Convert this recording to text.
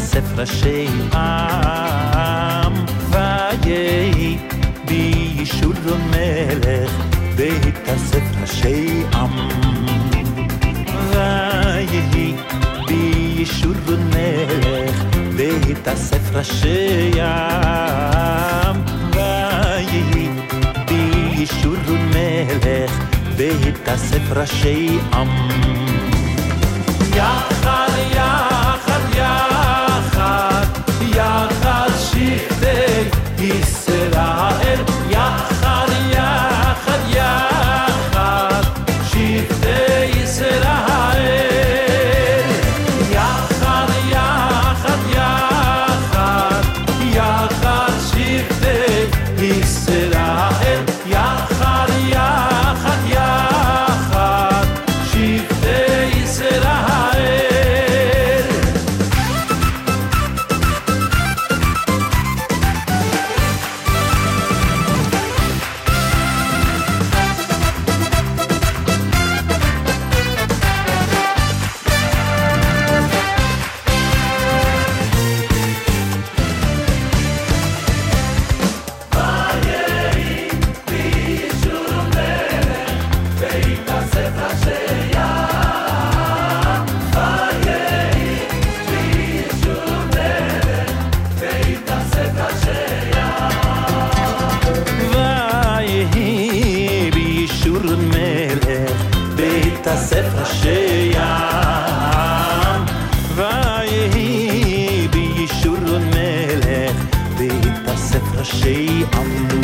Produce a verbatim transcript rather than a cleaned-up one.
בהתאסף ראשי עם, ויהי בישורון מלך, בהתאסף ראשי עם. ויהי בישורון מלך, בהתאסף ראשי עם. ויהי בישורון מלך, בהתאסף ראשי עם. יחד, יחד, יחד, יחד שבטי ישראל. יחד, יחד, יחד, שבטי ישראל. יחד, יחד, יחד, יחד שבטי ישראל. יחד, יחד, יחד, שבטי ישראל. בהתאסף ראשי עם. ויהי בישורון מלך, בהתאסף ראשי עם.